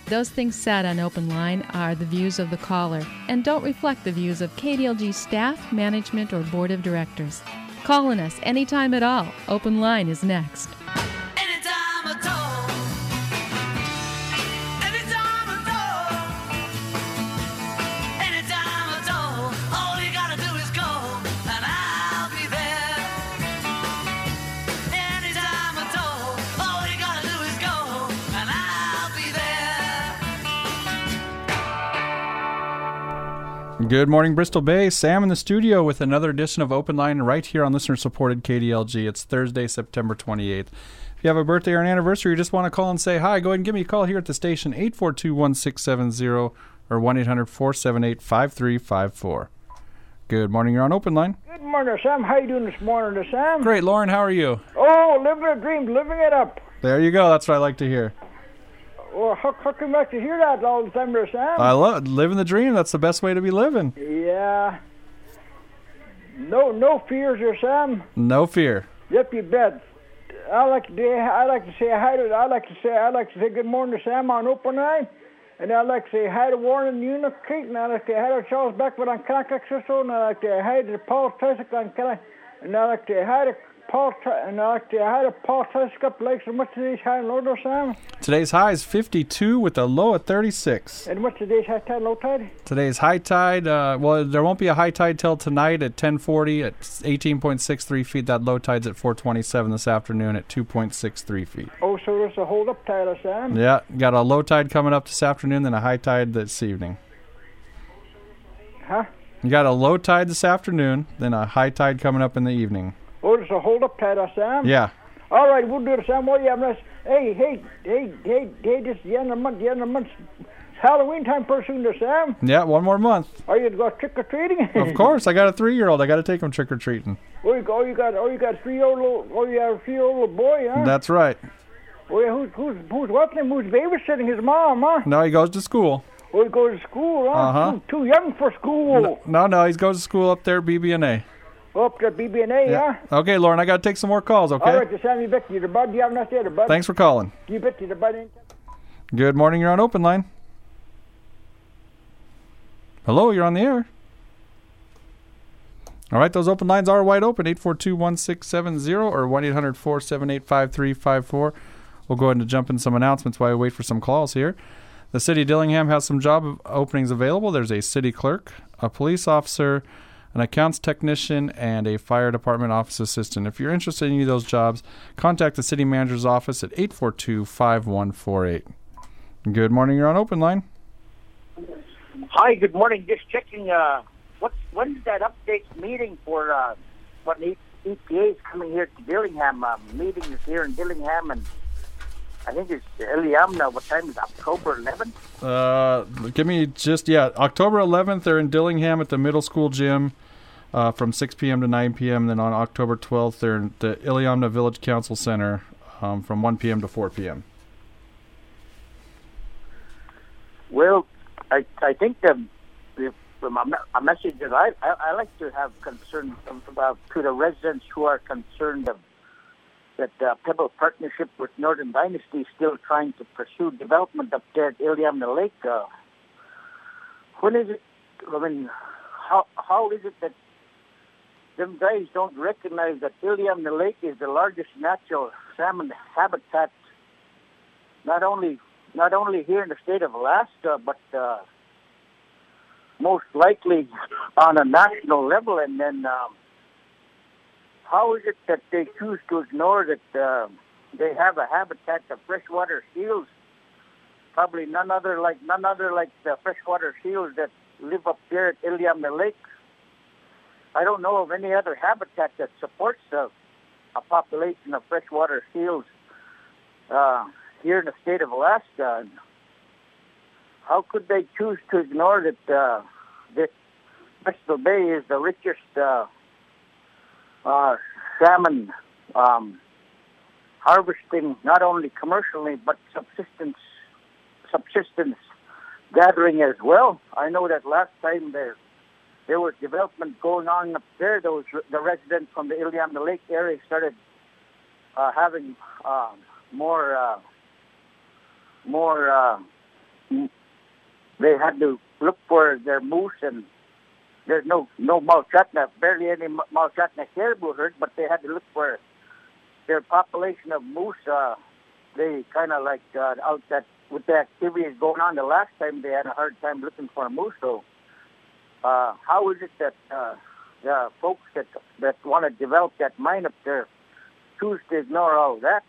Those things said on Open Line are the views of the caller and don't reflect the views of KDLG staff, management, or board of directors. Calling us anytime at all. Open Line is next. Anytime at all. Anytime at all. Anytime at all. All you gotta do is call and I'll be there. Anytime at all. All you gotta do is call and I'll be there. Good morning, Bristol Bay. Sam in the studio with another edition of Open Line right here on listener-supported KDLG. It's Thursday, September 28th. If you have a birthday or an anniversary, you just want to call and say hi, go ahead and give me a call here at the station, 842-1670 or 1-800-478-5354. Good morning, you're on Open Line. Good morning, Sam. How you doing this morning, Sam? Great, Lauren, how are you? Oh, living a dream, living it up. There you go, that's what I like to hear. Well, how come I to hear that all the time, Sam? I love living the dream, that's the best way to be living. Yeah. No fears, Sam. No fear. Yep, you bet. I like to say hi to. I like to say good morning to Sam on Open Line, and I like to say hi to Warren Unit Creek, and I like to say hi to Charles Beckwood on Connecticut System, and I like to say hi to Paul Tysick on Connecticut, and I like to say hi to Paul Tysick up Lakes. And what's today's high and low, there, Sam? Today's high is 52 with a low at 36. And what's today's high tide, low tide? Today's high tide, well, there won't be a high tide till tonight at 10:40 at 18.63 feet. That low tide's at 4:27 this afternoon at 2.63 feet. Oh, so there's a hold up tide, Sam? Yeah, got a low tide coming up this afternoon, then a high tide this evening. Huh? You got a low tide this afternoon, then a high tide coming up in the evening. Oh, there's a hold up tide, Sam? Yeah. All right, we'll do it, Sam. Well, yeah, hey, this is the end of the month. It's Halloween time pretty soon, there, Sam. Yeah, one more month. Are you going trick-or-treating? Of course, I got a 3-year-old. I got to take him trick-or-treating. You got a 3-year-old little boy, huh? That's right. Oh, yeah, who's what's name? Who's babysitting his mom, huh? No, he goes to school. Oh, he goes to school, huh? Uh-huh. Too young for school. No, he goes to school up there at BB&A. Up to BB&A, Yeah. huh? Okay, Lauren, I got to take some more calls, okay? All right, Sam, you bet you the bud. You have a nice day, the bud. Thanks for calling. You bet you the bud. Good morning, you're on Open Line. Hello, you're on the air. All right, those open lines are wide open, 842-1670 or 1-800-478-5354. We'll go ahead and jump in some announcements while we wait for some calls here. The City of Dillingham has some job openings available. There's a city clerk, a police officer, an accounts technician, and a fire department office assistant. If you're interested in any of those jobs, contact the city manager's office at 842-5148. Good morning, you're on Open Line. Hi, good morning. Just checking, when's that update meeting for what EPA is coming here to Dillingham? Meeting is here in Dillingham, and I think it's Iliamna. What time is it? October 11th? October 11th, they're in Dillingham at the middle school gym from 6 p.m. to 9 p.m. Then on October 12th, they're in the Iliamna Village Council Center from 1 p.m. to 4 p.m. Well, I think a message that I like to have concern about to the residents who are concerned that Pebble Partnership with Northern Dynasty is still trying to pursue development up there at Iliamna Lake. When is it? I mean, how is it that them guys don't recognize that Iliamna Lake is the largest natural salmon habitat, not only here in the state of Alaska, but most likely on a national level? And then how is it that they choose to ignore that they have a habitat of freshwater seals? Probably none other like the freshwater seals that live up there at Iliamna Lake. I don't know of any other habitat that supports a population of freshwater seals here in the state of Alaska. How could they choose to ignore that Bristol Bay is the richest salmon harvesting, not only commercially, but subsistence gathering as well? I know that last time there was development going on up there. The residents from the Iliamna Lake area started having more they had to look for their moose, and there's no Malchatna, barely any Malchatna caribou herd, but they had to look for their population of moose. They kind of like out that with the activities going on the last time, they had a hard time looking for a moose. So how is it that the folks that want to develop that mine up there choose to ignore all that?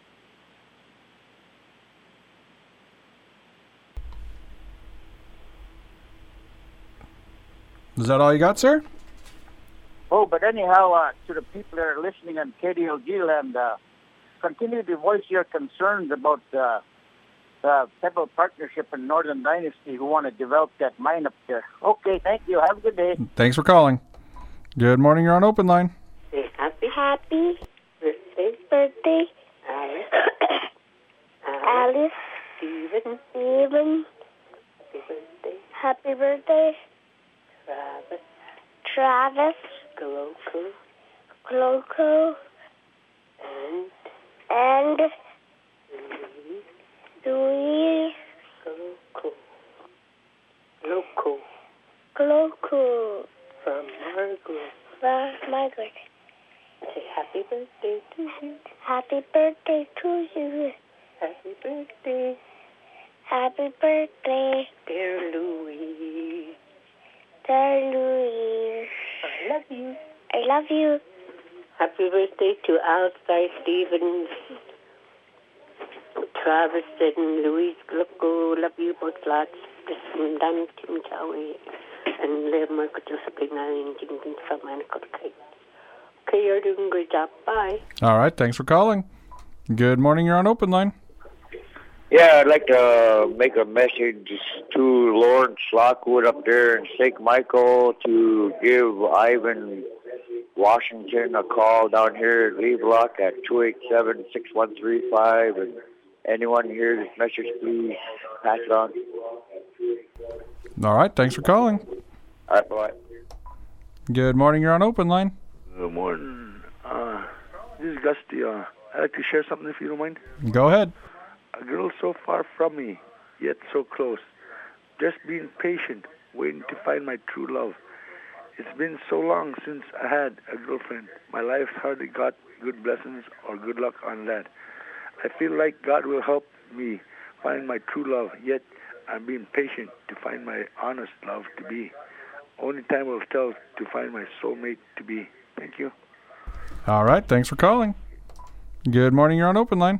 Is that all you got, sir? Oh, but anyhow, to the people that are listening on KDLG land, continue to voice your concerns about the federal partnership in Northern Dynasty who want to develop that mine up there. Okay, thank you. Have a good day. Thanks for calling. Good morning. You're on Open Line. Happy birthday, Alice. Stephen. Happy birthday, Travis. Gloko. And Louise. Gloko. From Margaret. Say happy birthday to you. Happy birthday to you. Happy birthday. Happy birthday. Dear Louise. Dear Louise. I love you. I love you. Happy birthday to Alstar Stevens, Travis and Louise Glocko. Love you both lots. Dan Tim Chowie and Liv Marco Josephine and Jinkin from Anacote. Okay, you're doing a great job. Bye. All right. Thanks for calling. Good morning. You're on Open Line. Yeah, I'd like to make a message to Lawrence Lockwood up there in St. Michael to give Ivan Washington a call down here at Levelock at 287-6135. And anyone hear this message, please pass it on. All right. Thanks for calling. All right, bye. Good morning. You're on Open Line. Good morning. This is Gusty. I'd like to share something if you don't mind. Go ahead. A girl so far from me, yet so close. Just being patient, waiting to find my true love. It's been so long since I had a girlfriend. My life hardly got good blessings or good luck on that. I feel like God will help me find my true love, yet I'm being patient to find my honest love to be. Only time will tell to find my soulmate to be. Thank you. All right. Thanks for calling. Good morning. You're on Open Line.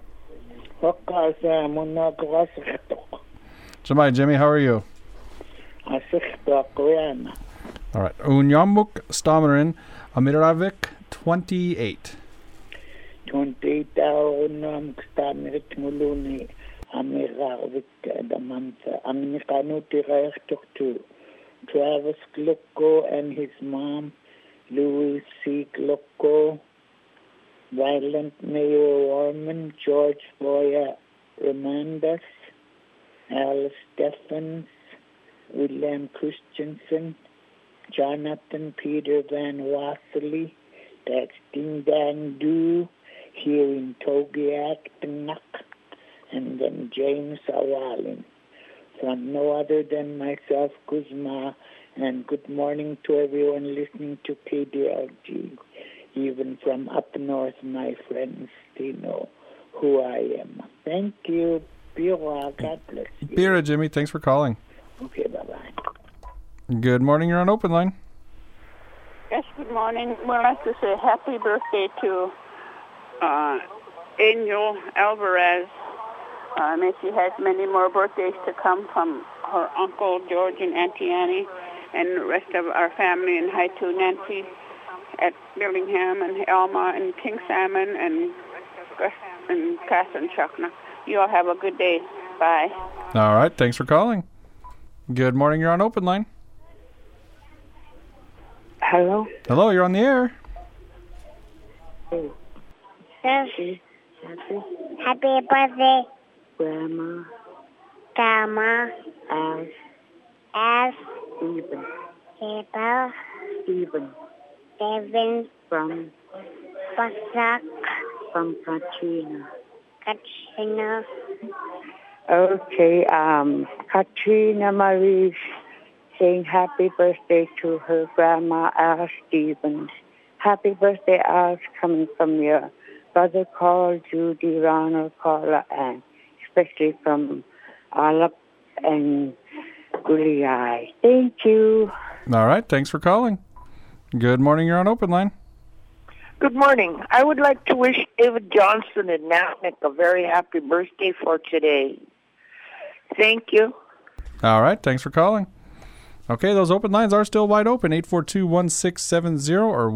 Jimmy, how are you? All right. Unyamuk Stammerin, Amiravik, 28. 28 Unyamuk Stammerit Muluni, Amiravik Damanta, Aminikanuti Rayaktu, Travis Glocko and his mom, Louis C. Glocko, Violent Mayor Warman, George Boya Ramandas, Alice Steffens, William Christensen, Jonathan Peter Van Wassily, that's Ding Dang Doo, here in Togiak, Tnak, and then James Awalin. From no other than myself, Kuzma, and good morning to everyone listening to KDLG. Even from up north, my friends, they know who I am. Thank you. Pira, God bless you. Pira, Jimmy, thanks for calling. Okay, bye-bye. Good morning. You're on Open Line. Yes, good morning. We'd like to say happy birthday to Angel Alvarez. May she has many more birthdays to come from her Uncle George and Auntie Annie and the rest of our family. And hi to Nancy at Billingham and Elma and King Salmon and Cass and Chuckna. You all have a good day. Bye. All right. Thanks for calling. Good morning. You're on Open Line. Hello? Hello. You're on the air. Yes. Happy birthday, Grandma. Grandma. As Stephen. Stephen. Stephen. From Basak. Katrina. Katrina. Okay, Katrina Marie saying happy birthday to her grandma, Al Stevens. Happy birthday, Al, coming from your brother Carl, Judy, Ronald, Carla, and especially from Alap and Guliai. Thank you. All right, thanks for calling. Good morning, you're on Open Line. Good morning. I would like to wish David Johnson and Natnick a very happy birthday for today. Thank you. All right, thanks for calling. Okay, those open lines are still wide open, 842-1670 or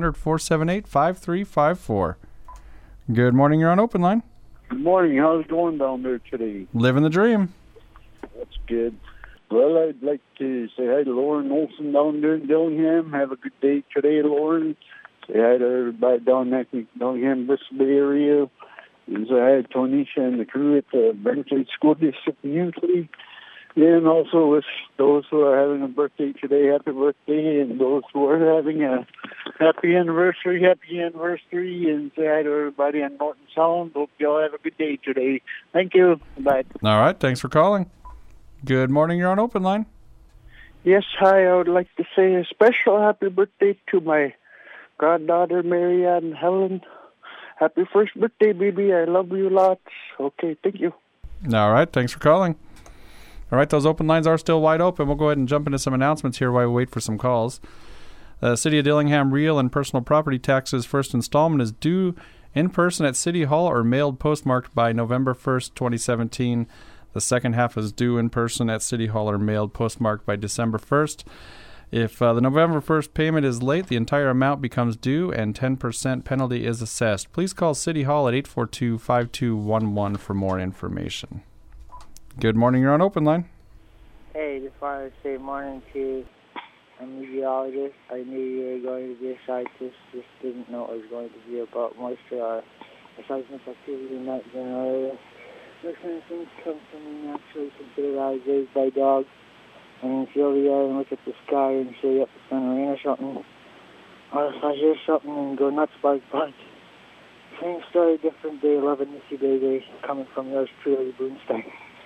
1-800-478-5354. Good morning, you're on Open Line. Good morning. How's it going down there today? Living the dream. That's good. Well, I'd like to say hi to Lauren Olson down there in Dillingham. Have a good day today, Lauren. Say hi to everybody down there in Dillingham, Bristol Bay area. And say hi to Tonisha and the crew at the Brinkley School District Youth League. And also wish those who are having a birthday today, happy birthday, and those who are having a happy anniversary. And say hi to everybody on Norton Sound. Hope you all have a good day today. Thank you. Bye. All right, thanks for calling. Good morning, you're on Open Line. Yes, hi. I would like to say a special happy birthday to my goddaughter, Marianne Helen. Happy first birthday, baby. I love you lots. Okay, thank you. All right, thanks for calling. All right, those open lines are still wide open. We'll go ahead and jump into some announcements here while we wait for some calls. The City of Dillingham real and personal property taxes first installment is due in person at City Hall or mailed postmarked by November 1st, 2017. The second half is due in person at City Hall or mailed postmarked by December 1st. If the November 1st payment is late, the entire amount becomes due and 10% penalty is assessed. Please call City Hall at 842-5211 for more information. Good morning, you're on Open Line. Hey, just wanted to say morning to a meteorologist. I knew you were going to be a scientist, just didn't know it was going to be about moisture or seismic activity in that general area. Those kind of things come from me naturally considered I was raised by dogs. And if you over there and look at the sky and say, yep, it's going to rain or something, or if I hear something and go nuts, bark. Same story, different day, love and Missy Baby, coming from yours truly, Boomstein.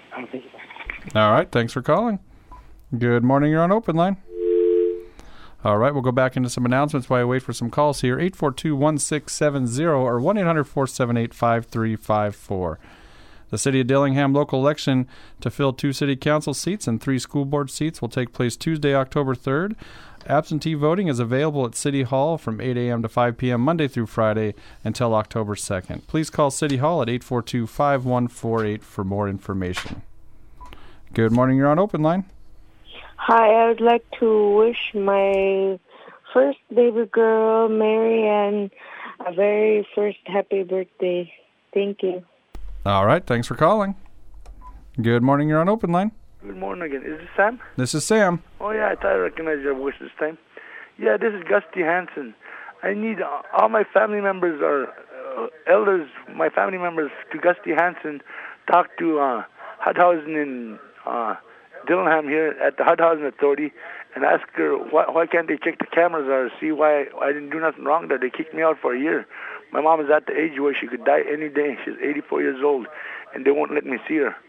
All right, thanks for calling. Good morning, you're on Open Line. All right, we'll go back into some announcements while I wait for some calls here. 842-1670 or 1-800-478-5354. The City of Dillingham local election to fill 2 city council seats and 3 school board seats will take place Tuesday, October 3rd. Absentee voting is available at City Hall from 8 a.m. to 5 p.m. Monday through Friday until October 2nd. Please call City Hall at 842-5148 for more information. Good morning, you're on Open Line. Hi, I would like to wish my first baby girl, Marianne, a very first happy birthday. Thank you. All right, thanks for calling. Good morning, you're on Open Line. Good morning again. Is this Sam? This is Sam. Oh, yeah, I thought I recognized your voice this time. Yeah, this is Gusty Hansen. I need all my family members or elders, my family members to Gusty Hansen, talk to Hudhausen in Dillingham here at the Hudhausen Authority and ask her why can't they check the cameras or see why I didn't do nothing wrong that they kicked me out for a year. My mom is at the age where she could die any day. She's 84 years old, and they won't let me see her.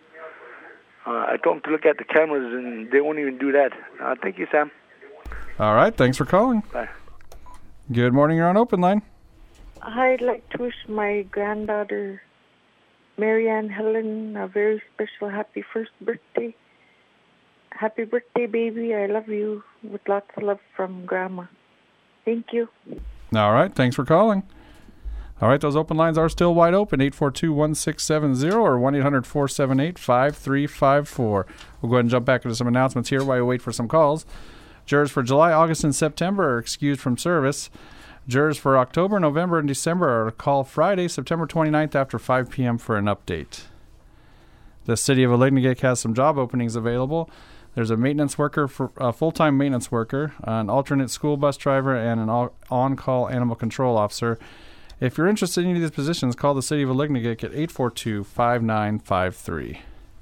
I told them to look at the cameras, and they won't even do that. Thank you, Sam. All right, thanks for calling. Bye. Good morning, you're on Open Line. I'd like to wish my granddaughter, Marianne Helen, a very special happy first birthday. Happy birthday, baby. I love you with lots of love from Grandma. Thank you. All right, thanks for calling. All right, those open lines are still wide open, 842-1670 or 1-800-478-5354. We'll go ahead and jump back into some announcements here while we wait for some calls. Jurors for July, August, and September are excused from service. Jurors for October, November, and December are called Friday, September 29th after 5 p.m. for an update. The City of Alignagik has some job openings available. There's a maintenance worker, a full-time maintenance worker, an alternate school bus driver, and an on-call animal control officer. If you're interested in any of these positions, call the City of Alignagik at 842-5953.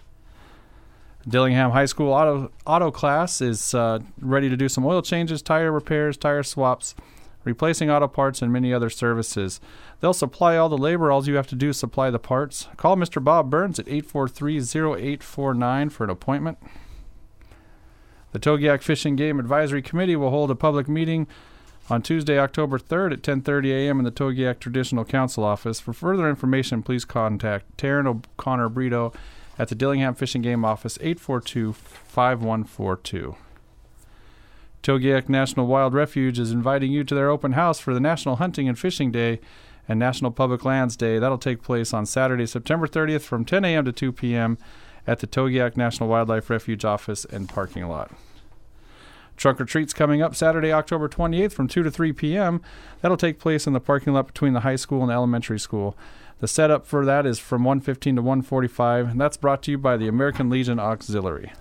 Dillingham High School auto class is ready to do some oil changes, tire repairs, tire swaps, replacing auto parts, and many other services. They'll supply all the labor. All you have to do is supply the parts. Call Mr. Bob Burns at 843-0849 for an appointment. The Togiak Fish and Game Advisory Committee will hold a public meeting on Tuesday, October 3rd at 10:30 a.m. in the Togiak Traditional Council office. For further information, please contact Taryn O'Connor Brito at the Dillingham Fish and Game office, 842-5142. Togiak National Wild Refuge is inviting you to their open house for the National Hunting and Fishing Day and National Public Lands Day. That'll take place on Saturday, September 30th from 10 a.m. to 2 p.m. at the Togiak National Wildlife Refuge office and parking lot. Trunk or Treat's coming up Saturday, October 28th from 2 to 3 p.m. That'll take place in the parking lot between the high school and the elementary school. The setup for that is from 1:15 to 1:45, and that's brought to you by the American Legion Auxiliary.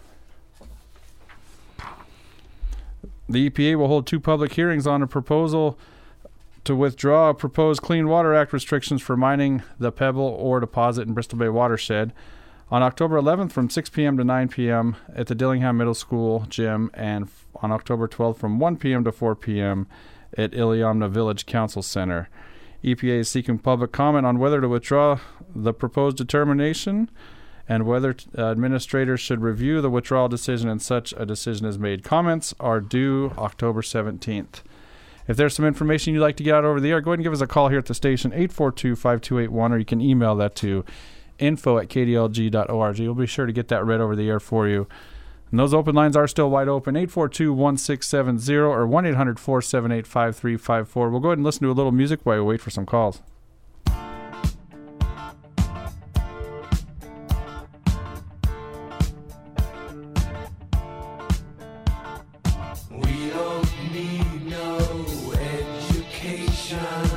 The EPA will hold 2 public hearings on a proposal to withdraw proposed Clean Water Act restrictions for mining the Pebble ore deposit in Bristol Bay watershed on October 11th from 6 p.m. to 9 p.m. at the Dillingham Middle School gym, and on October 12th from 1 p.m. to 4 p.m. at Iliamna Village Council Center. EPA is seeking public comment on whether to withdraw the proposed determination and whether administrators should review the withdrawal decision and such a decision is made. Comments are due October 17th. If there's some information you'd like to get out over the air, go ahead and give us a call here at the station, 842-5281, or you can email that to info@kdlg.org. We'll be sure to get that read over the air for you. And those open lines are still wide open, 842-1670 or 1-800-478-5354. We'll go ahead and listen to a little music while we wait for some calls. We don't need no education.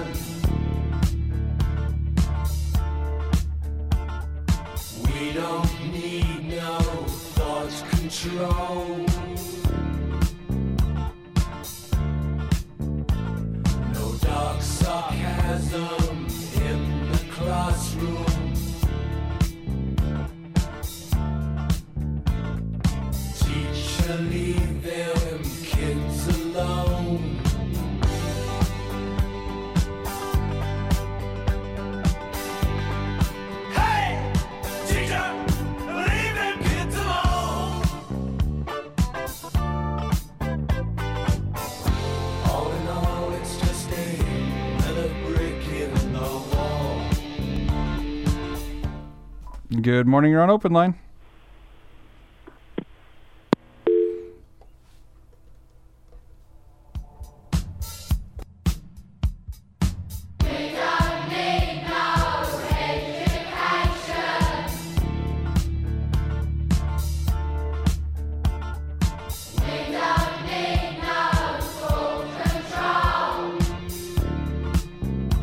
We don't need no thought control. No dark sarcasm in the classroom. Teacher, leave them kids alone. Hey, teacher, leave them kids alone. All in all, it's just another brick in the wall. Good morning, you're on Open Line.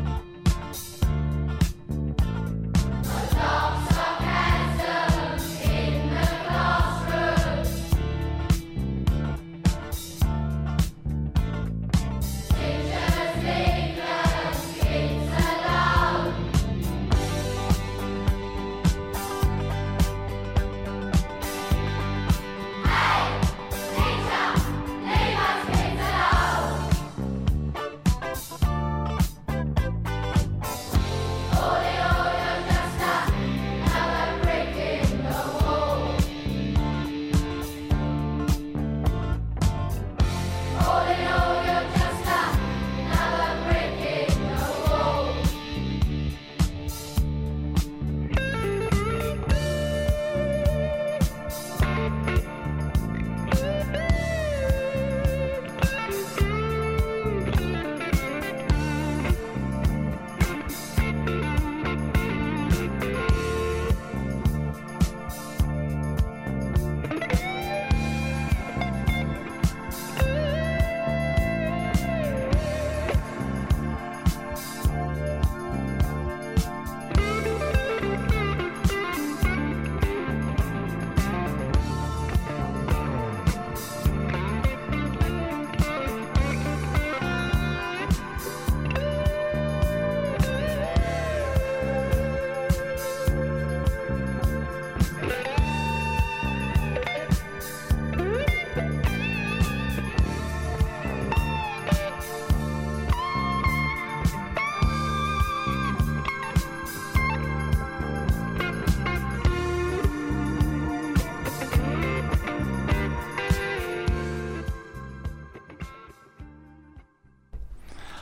Sarcasm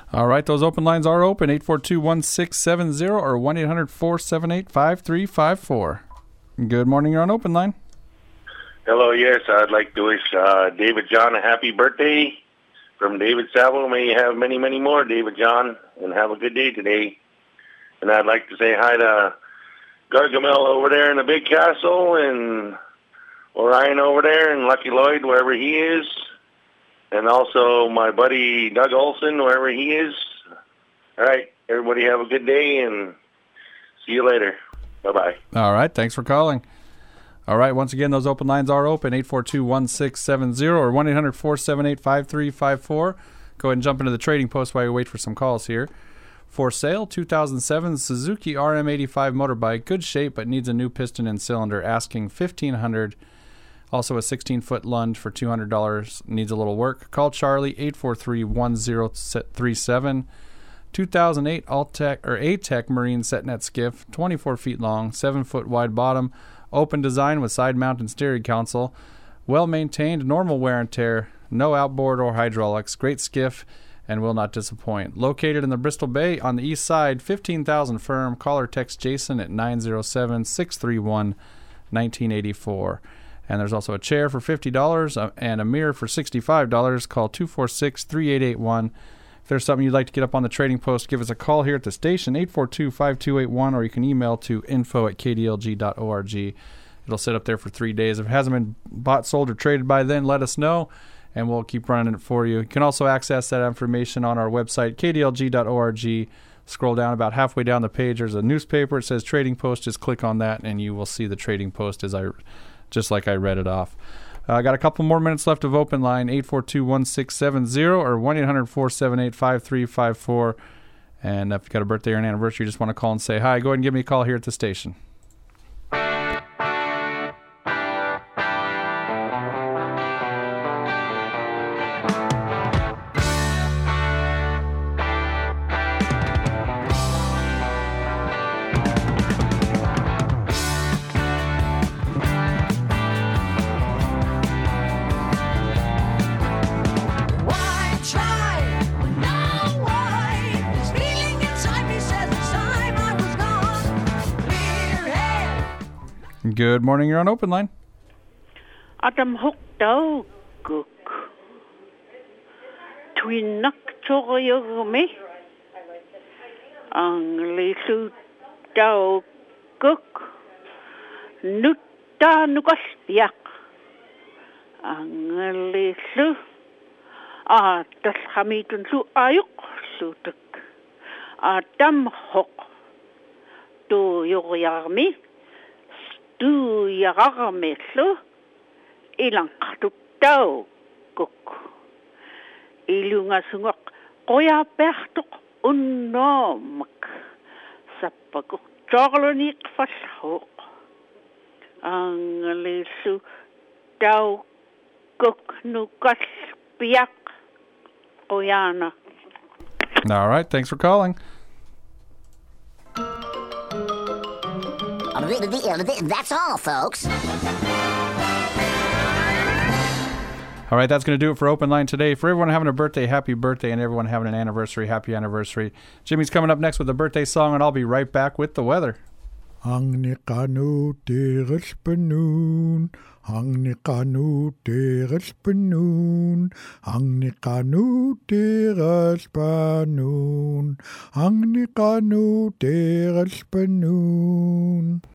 All right, those open lines are open, 842-1670 or 1-800-478-5354. Good morning, you're on open line. Hello, yes, I'd like to wish David John a happy birthday from David Savo. May you have many, many more, David John, and have a good day today. And I'd like to say hi to Gargamel over there in the Big Castle, and Orion over there, and Lucky Lloyd, wherever he is. And also my buddy Doug Olson, wherever he is. All right, everybody have a good day, and see you later. Bye-bye. All right, thanks for calling. All right, once again, those open lines are open, 842-1670 or 1-800-478-5354. Go ahead and jump into the trading post while you wait for some calls here. For sale, 2007 Suzuki RM85 motorbike, good shape but needs a new piston and cylinder, asking $1,500. Also a 16-foot lunge for $200, needs a little work. Call Charlie, 843-1037. 2008 A-Tech Marine Setnet skiff, 24 feet long, 7-foot wide bottom, open design with side-mounted steering console, well-maintained, normal wear and tear, no outboard or hydraulics, great skiff, and will not disappoint. Located in the Bristol Bay on the east side, 15,000 firm. Call or text Jason at 907-631-1984. And there's also a chair for $50 and a mirror for $65. Call 246-3881. If there's something you'd like to get up on the trading post, give us a call here at the station, 842-5281, or you can email to info@kdlg.org. It'll sit up there for 3 days. If it hasn't been bought, sold, or traded by then, let us know, and we'll keep running it for you. You can also access that information on our website, kdlg.org. Scroll down about halfway down the page. There's a newspaper. It says Trading Post. Just click on that, and you will see the Trading Post just like I read it off. I got a couple more minutes left of open line, 842-1670 or 1-800-478-5354. And if you've got a birthday or an anniversary, you just want to call and say hi, go ahead and give me a call here at the station. Good morning, you're on open line. Adam Hookdau Cook. Twinak Choyogme. Ang Lisu Dau Cook. Nutta Nukastiak. Ang Lisu. Das Hamidun Su Ayuk Sutuk. Adam Hook. Do Yoyarmi. Du yagameslo ilang katutau kuk ilunga sungak koya pertuk unnomak sapaguk jorlonik fashok ang lisu tau kuk nukas piak oyana. All right, thanks for calling. That's all, folks. All right, that's going to do it for Open Line today. For everyone having a birthday, happy birthday, and everyone having an anniversary, happy anniversary. Jimmy's coming up next with a birthday song, and I'll be right back with the weather. Ang nikano teres penun, ang nikano teres penun, ang nikano teres penun, ang nikano teres penun.